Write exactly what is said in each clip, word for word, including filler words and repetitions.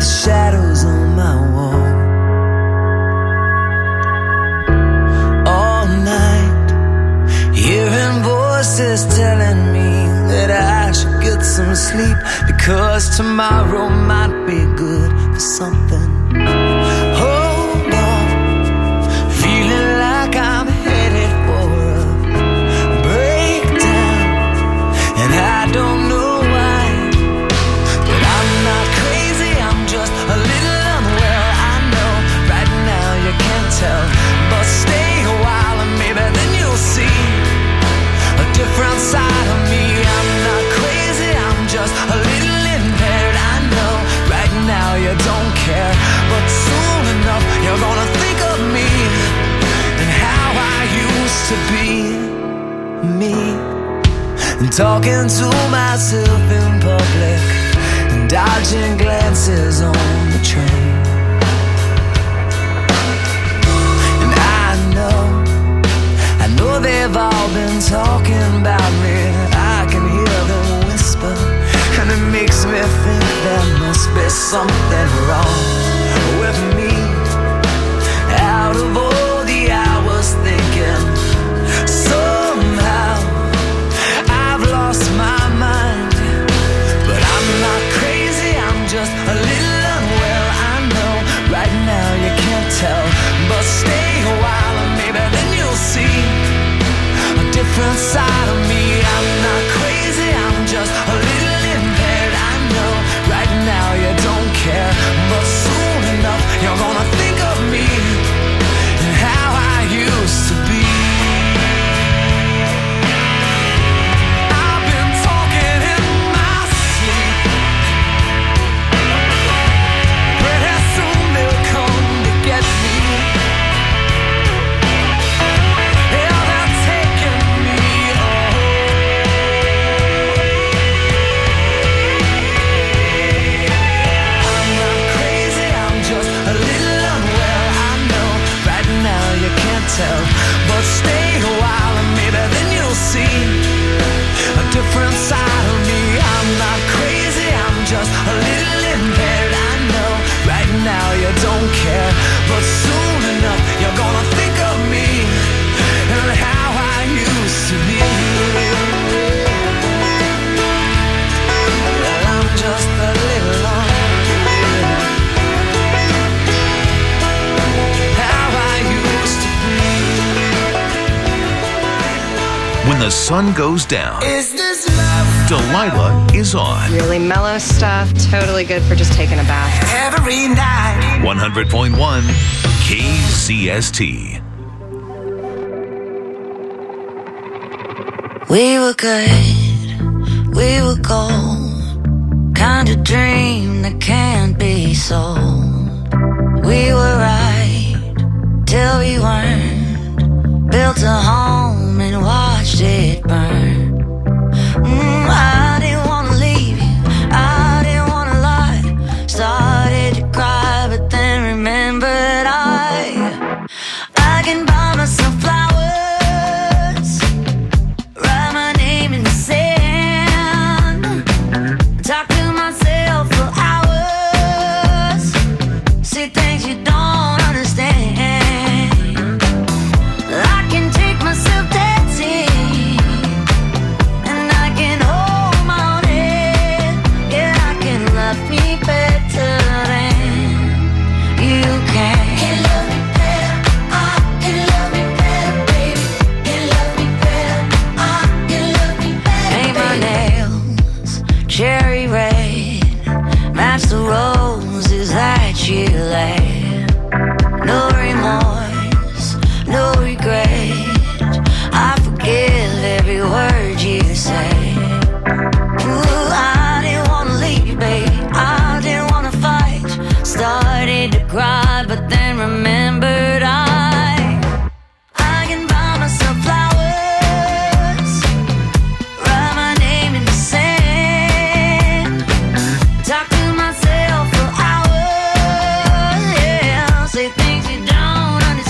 with shadows on my wall. All night, hearing voices telling me that I should get some sleep, because tomorrow might be good for something. Hold on, feeling like I'm headed for a breakdown, and I don't know why, but I'm not crazy, I'm just a little unwell. I know right now you can't tell, but stay a while and maybe then you'll see a different side of me. I'm not crazy, I'm just a little impaired. I know right now you don't care, but soon enough you're gonna think of me and how I used to be me, and talking to myself in public and dodging glances on the train. And I know, I know they've all been talking about me. I can hear them whisper, and it makes me think there must be something wrong with me. Out of all the hours thinking, somehow I've lost my mind. But I'm not crazy, I'm just a little unwell. I know right now you can't tell, but stay a while and maybe then you'll see a different side of me. I'm not crazy, I'm just a little impaired. I know right now you don't care, but soon enough you're gonna think of me and how I used to be. I've been talking in my sleep, pretty soon they'll come to get me. Yeah, they're taking me I'm not crazy, I'm just a little unwell. I know right now you can't tell, but stay a while and maybe then you'll see a different side of me. I'm not crazy, I'm just a little impaired. I know right now you don't care, but soon enough you're gonna think of me and how I used to be. Well, I'm just a little unwell, how I used to be. When the sun goes down, Is this love Delilah is on Really mellow stuff, totally good for just taking a bath. every night? one hundred point one K C S T. We were good, we were gold, kind of dream that can't be sold. We were right till we weren't, built a home and watched it burn. Mm, I didn't want to leave you, I didn't want to lie, started to cry but then remembered I I can buy myself flowers, write my name in the sand, talk to myself for hours, see things you don't understand. I can take myself dancing, and I can hold my own head. Yeah, I can love me better than you can. Can love me better, I can love me better, baby. Can love me better, I can love me better. Paint my nails cherry red, match the roses that you laid. No remorse, no regret, I forgive every word you say. Ooh, I didn't wanna leave, babe, I didn't wanna fight, started to cry but then remembered I I can buy myself flowers, write my name in the sand, talk to myself for hours, yeah, say things you don't understand.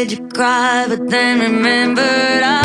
did you cry? But then remembered I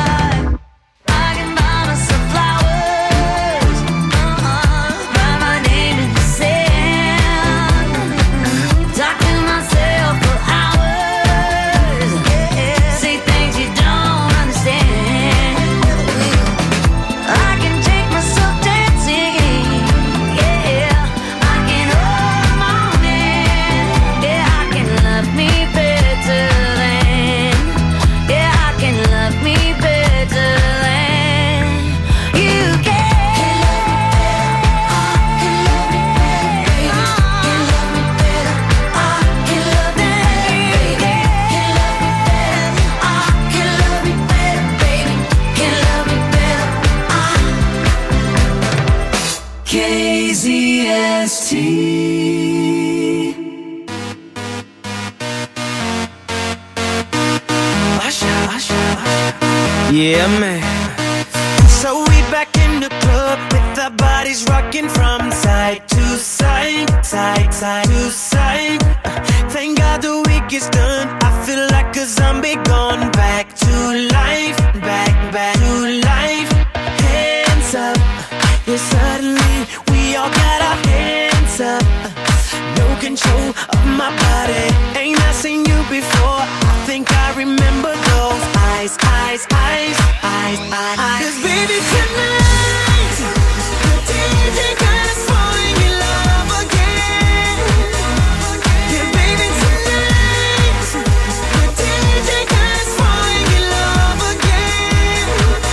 Yeah, man. So we back in the club with our bodies rocking from side to side, side, side to side. Thank God the week is done. I feel like a zombie gone back to life, back, back to life. Hands up, yeah, suddenly we all got our hands up. No control of my body. Ain't I seen you before? I think I remember those eyes, eyes, eyes, eyes, eyes. Cause baby tonight, the D J got us falling in love again. Yeah, baby tonight, the D J got us falling in love again.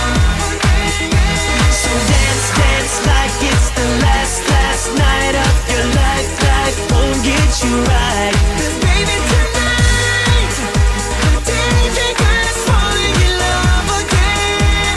So dance, dance like it's the last, last night of your life. Life won't get you right. Cause baby tonight, the D J got us falling in love again.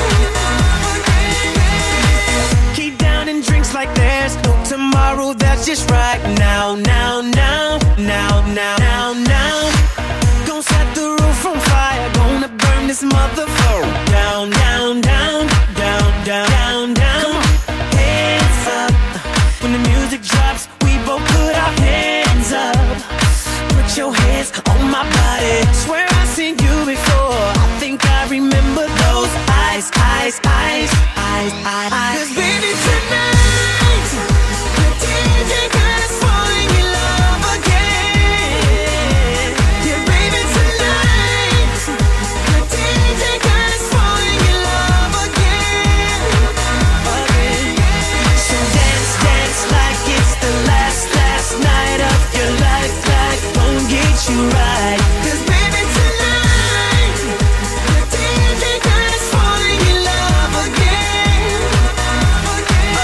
Keep downing drinks like there's no tomorrow, that's just right now, now, now, now, now, now, now. Gonna set the roof on fire, gonna burn this motherfucker down, down, down, down, down, down, down. Hands up, when the music drops, we both put our hands up. Put your hands on my body. Swear I've seen you before. I think I remember those eyes, eyes, eyes, eyes, eyes. Cause baby tonight, the D J got us falling in love again. Yeah, baby tonight, the D J got us falling in love again. Again. So dance, dance like it's the last, last night of your life. Life won't get you right. Cause baby tonight, the D J got us falling in love again. Oh.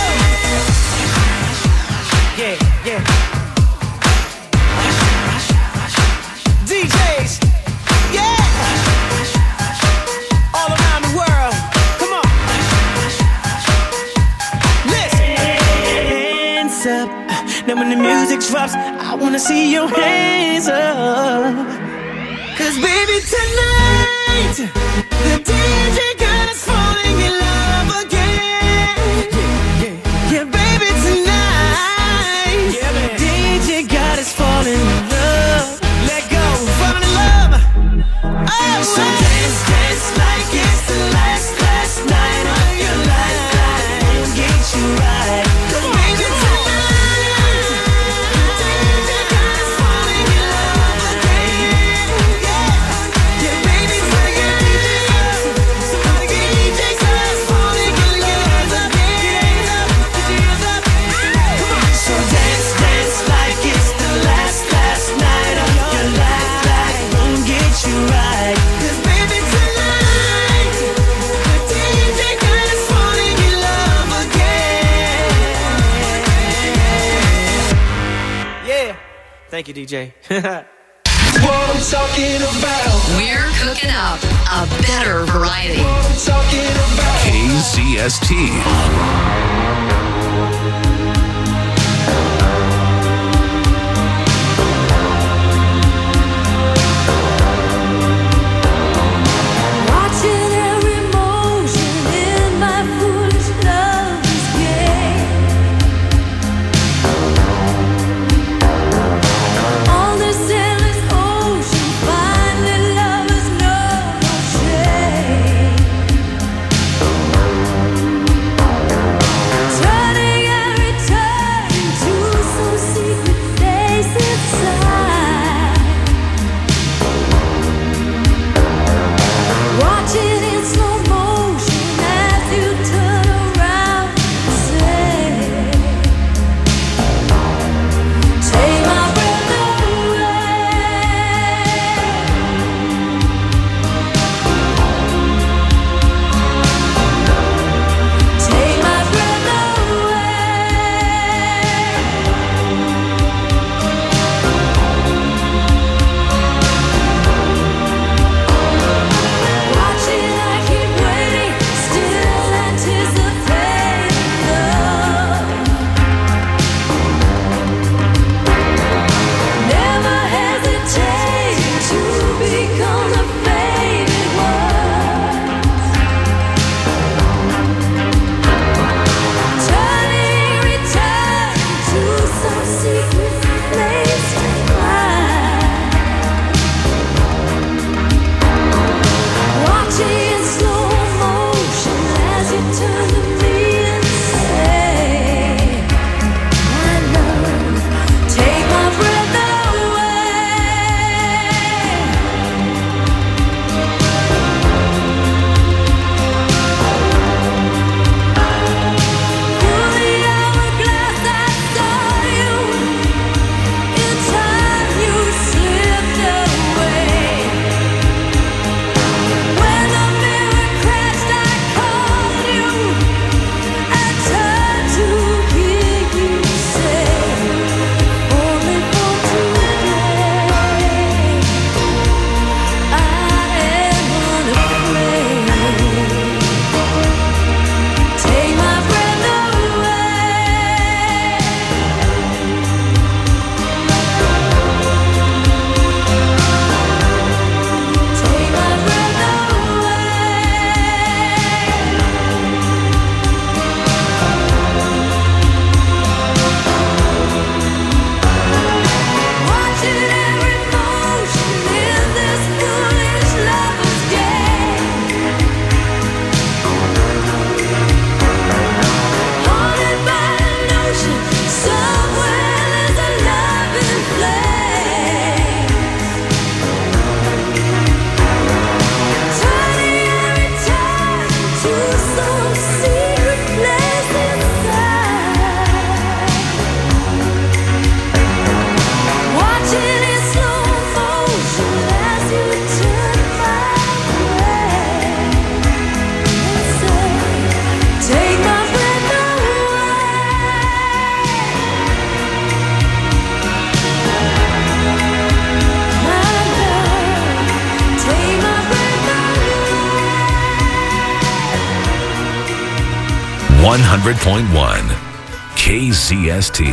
Yeah, yeah. D Js, yeah. All around the world, come on. Listen. Hands up. Now when the music drops, I wanna see your hands up. Cause baby tonight, the D J got us falling in love again. Yeah, yeah, baby tonight, yeah, man. D J got us falling in love. Let go, falling in love. Oh, so dance, dance like it's the last, last night of your life. Life won't get you right. Cause baby tonight, the D J got us falling in love again. Yeah, yeah, baby tonight, somebody get D J got us falling in love again. Come on. So dance, dance like it's the last, last night of your life. Life won't get you right. Cause baby tonight, the D J got us falling in love again. Yeah. Thank you, D J. What I'm talking about. We're cooking up a better variety. What I'm talking about. K Z S T. Watching every motion in my foolish love's game. On this endless ocean, finally one hundred point one K C S T.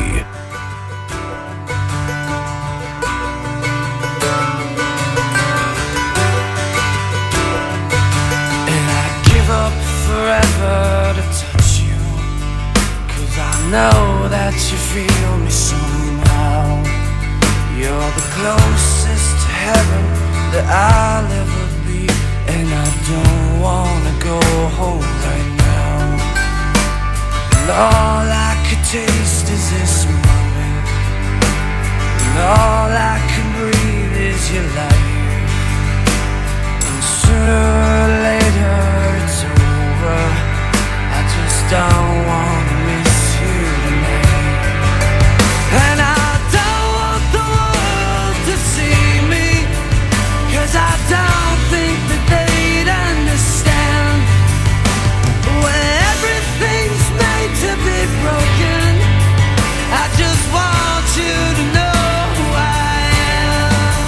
Forever to touch you, 'cause I know that you feel me somehow. You're the closest to heaven that I'll ever be, and I don't wanna go home right now. And all I could taste is this moment, and all I can breathe is your life. And sooner or later it's over. I just don't want to miss you tonight. And I don't want the world to see me, 'cause I don't think that they'd understand. When everything's made to be broken, I just want you to know who I am.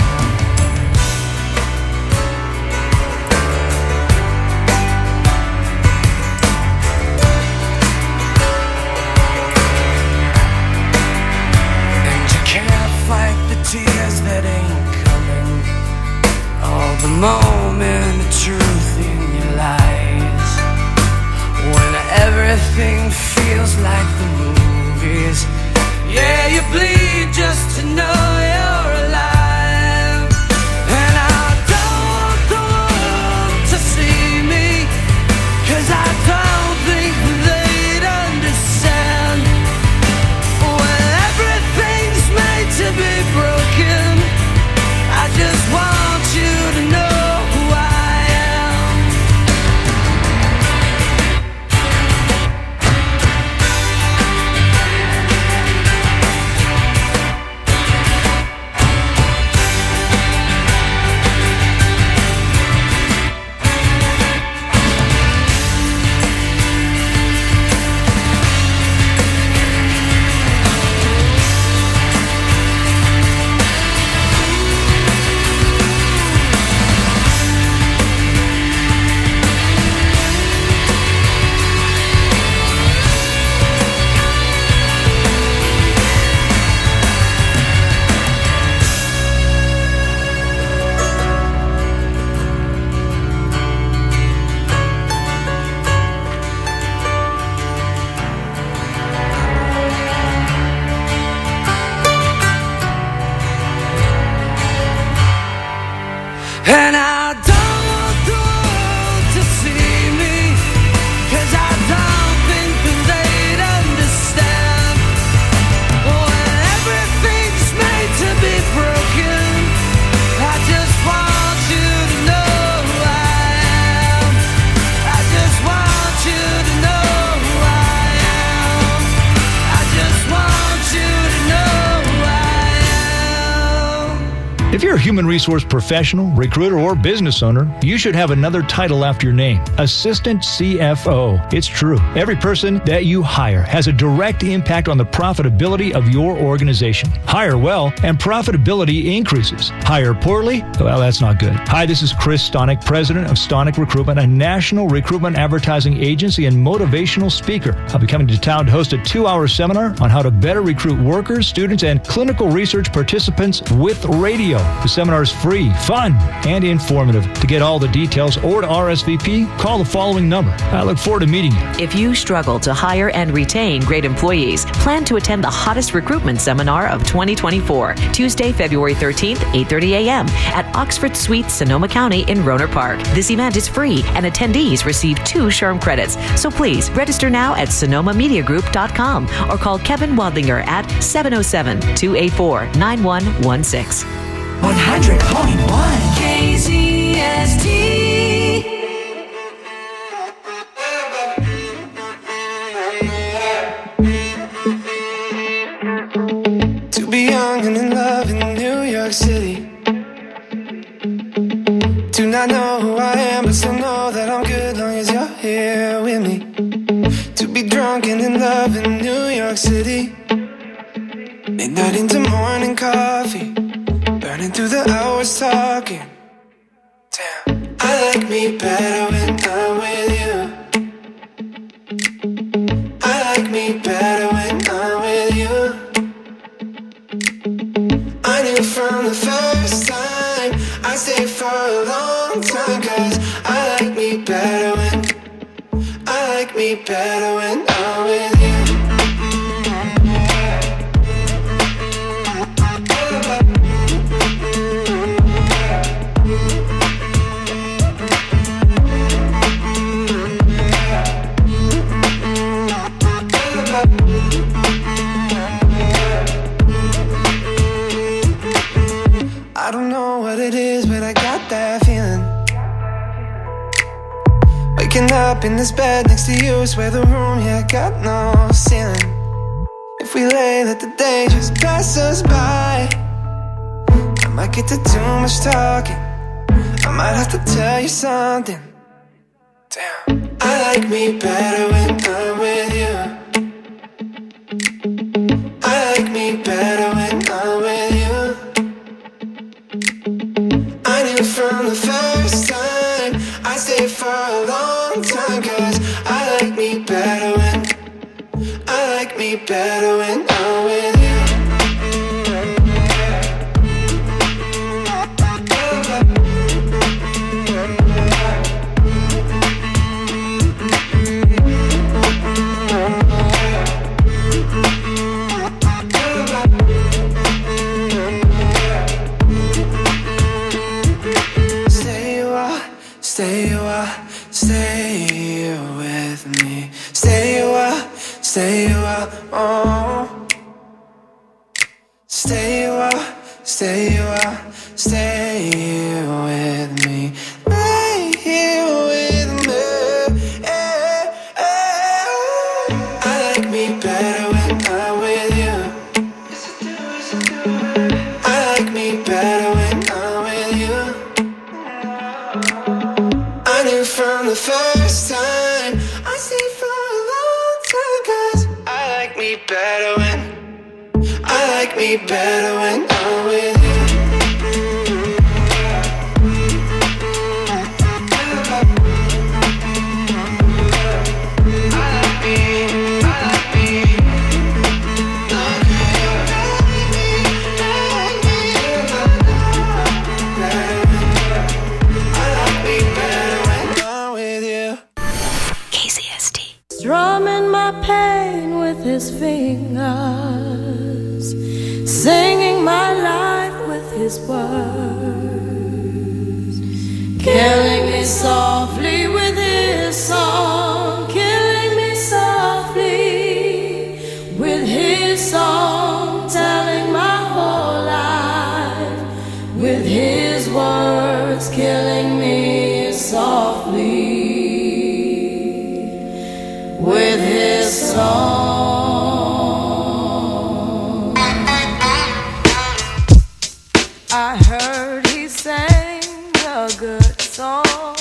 Tears that ain't coming, all the moment of truth in your lies. When everything feels like the movies, yeah, you bleed just to know you're alive. And I don't want the world to see me, 'cause I don't think they'd understand. When everything's made to be broken, I just want you to know who I am. And I don't want the world to see me, 'cause I don't think that they'd understand. When everything's made to be broken, I just want you to know who I am. I just want you to know who I am. I just want you to know who I am. If you're a human resource professional, recruiter, or business owner, you should have another title after your name, Assistant C F O. It's true. Every person that you hire has a direct impact on the profitability of your organization. Hire well, and profitability increases. Hire poorly? Well, that's not good. Hi, this is Chris Stonick, president of Stonick Recruitment, a national recruitment advertising agency and motivational speaker. I'll be coming to town to host a two-hour seminar on how to better recruit workers, students, and clinical research participants with radio. The seminar is free, fun, and informative. To get all the details or to R S V P, call the following number. I look forward to meeting you. If you struggle to hire and retain great employees, plan to attend the hottest recruitment seminar of twenty twenty-four, Tuesday, February thirteenth, eight thirty a.m. at Oxford Suites, Sonoma County in Rohnert Park. This event is free, and attendees receive two SHRM credits. So please register now at sonoma media group dot com or call Kevin Wadlinger at seven oh seven, two eight four, nine one one six. one hundred point one K Z S T. To be young and in love in New York City. Do not know who I am, but still know that I'm good long as you're here with me. To be drunk and in love in New York City. Midnight into morning coffee, burning through the hours talking. Damn, I like me better when I'm with you. me better when I'm with you. I don't know what it is, but I got that feeling. Waking up in this bed next to you, swear the room, yeah, got no ceiling. If we lay, let the day just pass us by. I might get to too much talking. I might have to tell you something. Damn. I like me better when I'm with you. I like me better when I'm with you. I knew from the first time I'd stay for a long time, cause I like me better when I like me better when I'm with you. Stay a while, stay with me. Stay a while, stay a while, oh. Stay a while, stay a while, stay with me. Lay here with me. Yeah, yeah. I like me better when I'm with you. I like me better when I'm with you. I knew from the first time I stayed for a long time, cause I like me better when I like me better when I'm with you. Drumming my pain with his fingers, singing my life with his words, killing me softly with his song, killing me softly with his song, telling my whole life with his words, killing me softly with his song. I heard he sang a good song.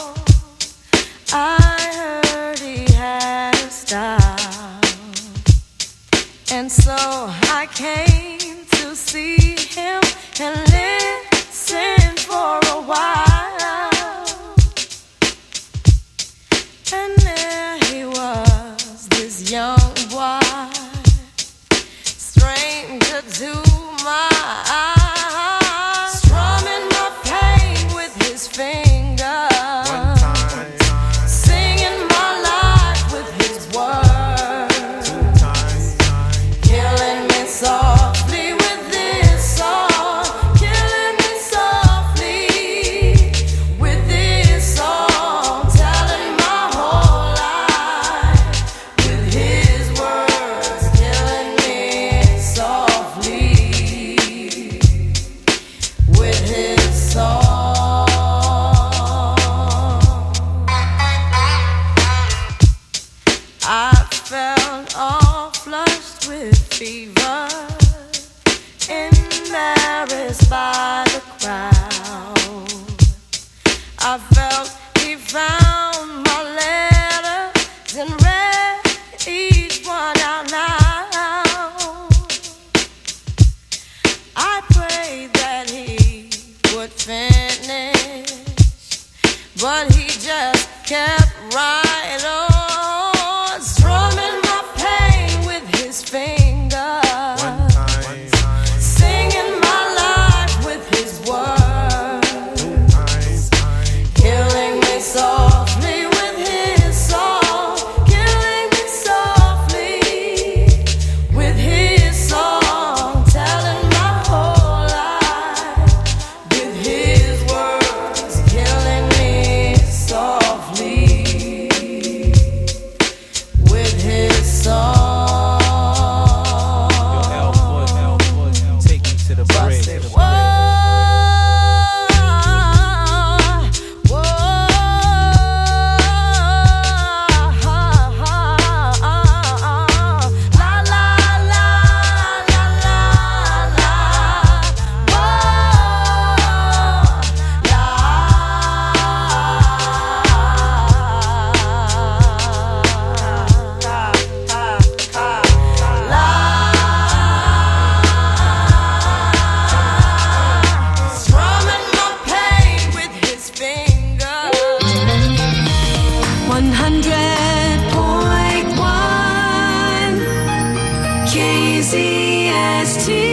I heard he had a style, and so I came to see him and listen for a while. And there he was, this young boy, stranger to my eyes, strumming my pain with his fingers, singing my life with his words, killing me softly with this song, killing me softly with this song, telling my whole life with his words, killing me softly with his song. I felt all flushed with fever, embarrassed by the crowd. I felt he found my letters and read each one out loud. I prayed that he would finish, but he just kept right on, strumming my pain with his fingers, singing my life with his words, killing me softly with his song, killing one hundred point one K Z S T.